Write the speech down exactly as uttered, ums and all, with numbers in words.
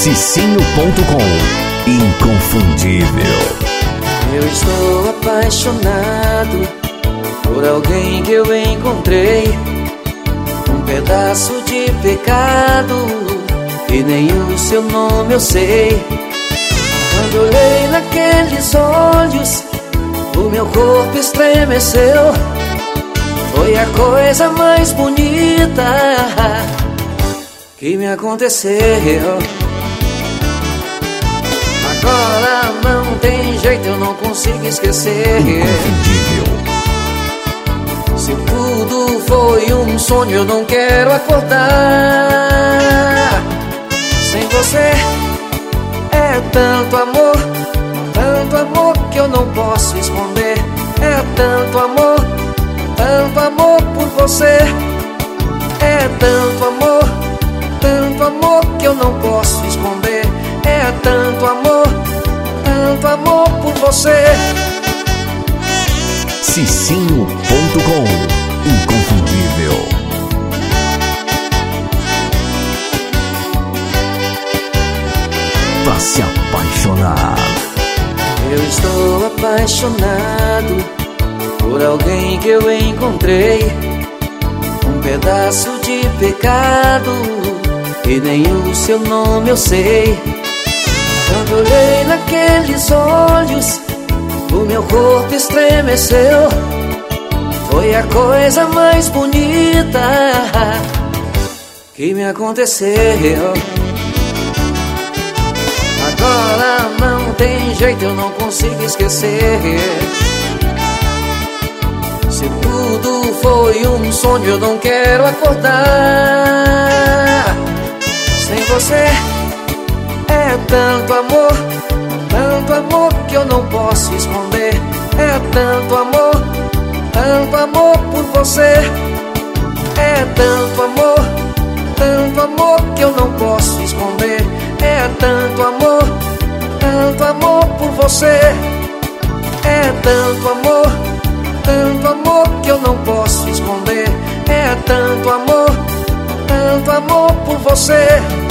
cicinho ponto com. Inconfundível. Eu estou apaixonado por alguém que eu encontrei, um pedaço de pecado e nem o seu nome eu sei. Quando olhei naqueles olhos, o meu corpo estremeceu. Foi a coisa mais bonita que me aconteceu. Agora não tem jeito, eu não consigo esquecer. Inconfundível. Se tudo foi um sonho, eu não quero acordar. Sem você é tanto amor, tanto amor que eu não posso esconder. É tanto amor, tanto amor por você. É tanto amor, tanto amor que eu não posso esconder. É tanto amor, tanto amor por você. cicinho ponto com. Inconfundível. Pra se apaixonar. Eu estou apaixonado por alguém que eu encontrei, um pedaço de pecado e nem o seu nome eu sei. Quando olhei naqueles olhos, o meu corpo estremeceu. Foi a coisa mais bonita que me aconteceu. Agora não tem jeito, eu não consigo esquecer. Se tudo foi um sonho, eu não quero acordar. Sem você é tanto amor, tanto amor que eu não posso esconder. É tanto amor, tanto amor por você. É tanto amor, tanto amor que eu não posso esconder. É tanto amor, tanto amor por você. É tanto amor, tanto amor que eu não posso esconder. É tanto amor, tanto amor por você.